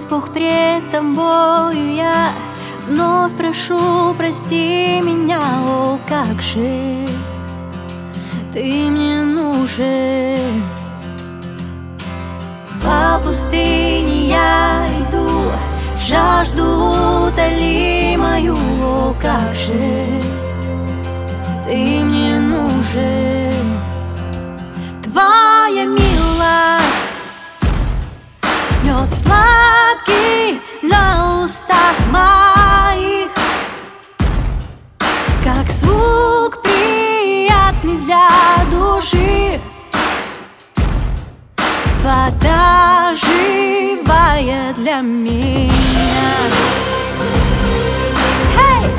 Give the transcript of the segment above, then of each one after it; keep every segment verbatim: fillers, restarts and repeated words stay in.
Бог, пред тобою я вновь прошу, прости меня. О, как же ты мне нужен. По пустыне я иду, жажду утоли мою. О, как же ты мне нужен. Твоя милость, мед сладкий на устах моих, как звук приятный для души, вода живая для меня. Hey!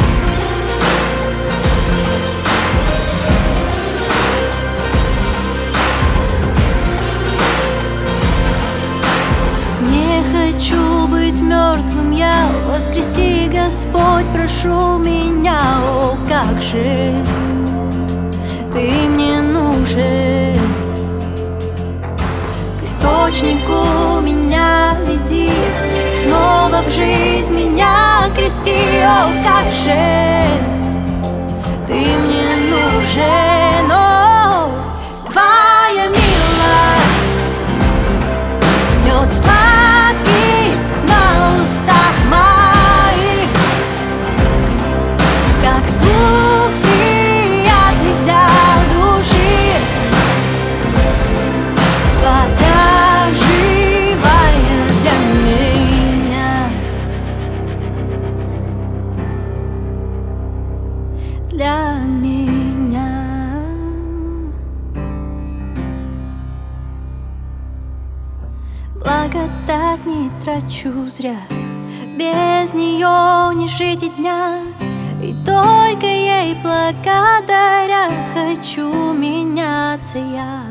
Не хочу быть мертвым я, воскреси, Господь, прошу меня. О, как же ты мне нужен. К источнику меня веди, снова в жизнь меня крести. О, как же ты мне нужен. О, твоя милость, мед сладкий на устах моих, как звук приятный для души, вода живая для меня, для меня. Благодать не трачу зря, без нее не жить и дня, и только ей благодаря хочу меняться я.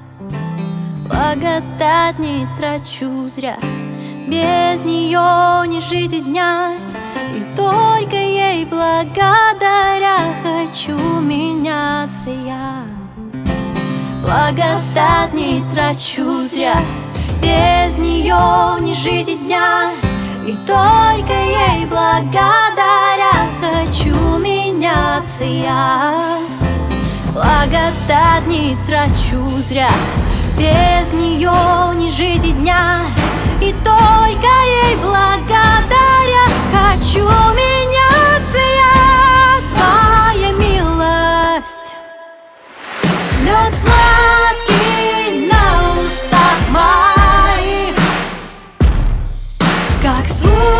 Благодать не трачу зря, без нее не жить и дня, и только ей благодаря хочу меняться я. Благодать не трачу зря, без нее не жить и дня, и только ей благодаря хочу меняться я. Благодать не трачу зря, без нее не жить и дня, и только ей благодаря хочу меняться я. Твоя милость, мед сладкий на устах моих, как звук